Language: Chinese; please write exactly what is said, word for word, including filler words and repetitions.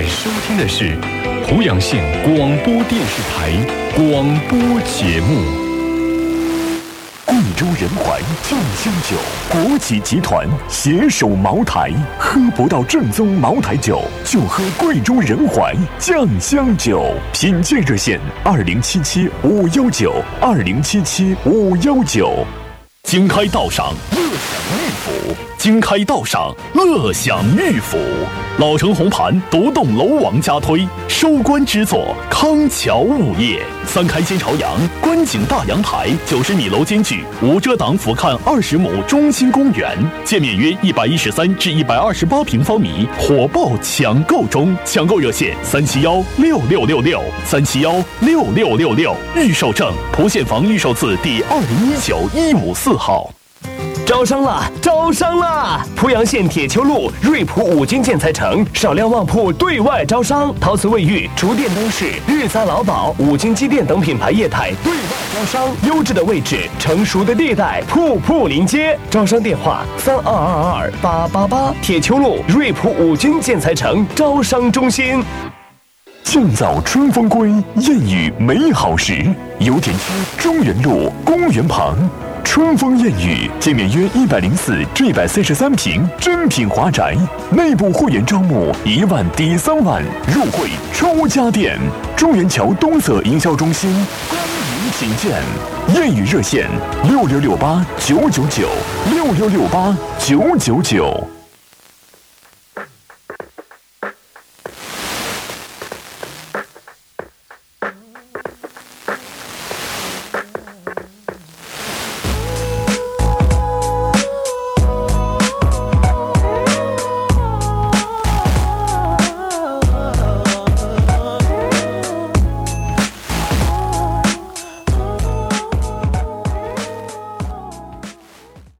收听的是濮阳县广播电视台广播节目。贵州仁怀酱香酒，国企集团携手茅台，喝不到正宗茅台酒，就喝贵州仁怀酱香酒。品鉴热线：二零七七五幺九二零七七五幺九。经开道上乐享玉府，经开道上乐享玉府。老城红盘独栋楼王家推，收官之作康桥物业。三开间朝阳，观景大阳台，九十米楼间距，无遮挡俯瞰二十亩中心公园，界面约一百一十三至一百二十八平方米，火爆抢购中。抢购热线：三七幺六六六六三七幺六六六六。预售证：濮县房预售字第二零一九一五四号。 招商啦！招商啦！濮阳县铁球路瑞普五金建材城少量旺铺对外招商，陶瓷卫浴、厨电灯饰、日杂劳保、五金机电等品牌业态对外招商，优质的位置，成熟的地带，铺铺临街。招商电话：三二二二八八八。铁球路瑞普五金建材城招商中心。 建造春风归，燕语美好时。油田区中原路公园旁。春风艳语，界面约一百零四至一百四十三平，珍品华宅，内部会员招募一万抵三万，入会抽家电。中原桥东侧营销中心欢迎请见。艳语热线：六六六八九九九六六六八九九九。